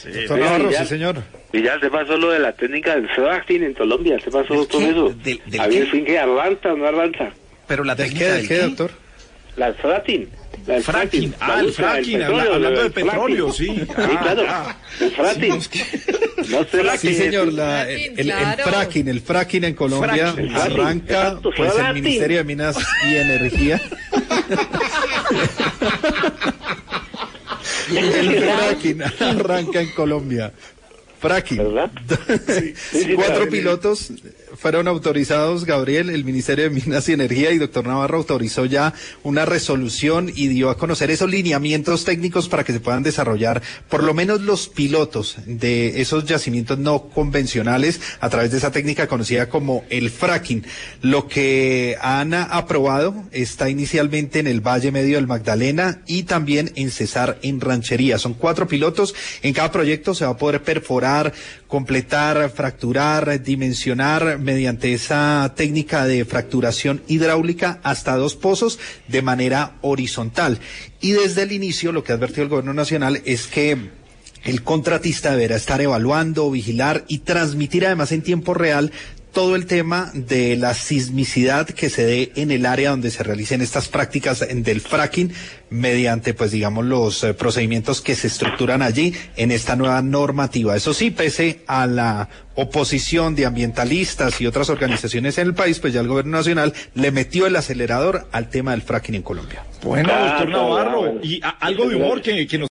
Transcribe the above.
Doctor Navarro, sí, señor. Y ya se pasó lo de la técnica del fracking en Colombia, se pasó con eso. A ver, fin que avanza o no avanza. Pero la ¿Del técnica qué, doctor? La fracking. El fracking, el fracking, hablando de petróleo, sí. Sí, claro, el fracking. No sé la Sí, que... señor, Fracking, el fracking en Colombia arranca, Exacto, pues el fracking. Ministerio de Minas y Energía. El fracking arranca en Colombia. Fracking. ¿Verdad? Sí, 4 claro. pilotos fueron autorizados, Gabriel, el Ministerio de Minas y Energía, y doctor Navarro autorizó ya una resolución y dio a conocer esos lineamientos técnicos para que se puedan desarrollar por lo menos los pilotos de esos yacimientos no convencionales a través de esa técnica conocida como el fracking. Lo que han aprobado está inicialmente en el Valle Medio del Magdalena y también en Cesar, en Ranchería. Son 4 pilotos. En cada proyecto se va a poder perforar, completar, fracturar, dimensionar mediante esa técnica de fracturación hidráulica hasta 2 pozos de manera horizontal. Y desde el inicio lo que ha advertido el Gobierno Nacional es que el contratista deberá estar evaluando, vigilar y transmitir además en tiempo real todo el tema de la sismicidad que se dé en el área donde se realicen estas prácticas del fracking mediante, pues digamos, los procedimientos que se estructuran allí en esta nueva normativa. Eso sí, pese a la oposición de ambientalistas y otras organizaciones en el país, pues ya el Gobierno Nacional le metió el acelerador al tema del fracking en Colombia. Bueno, doctor Navarro, y algo de humor que nos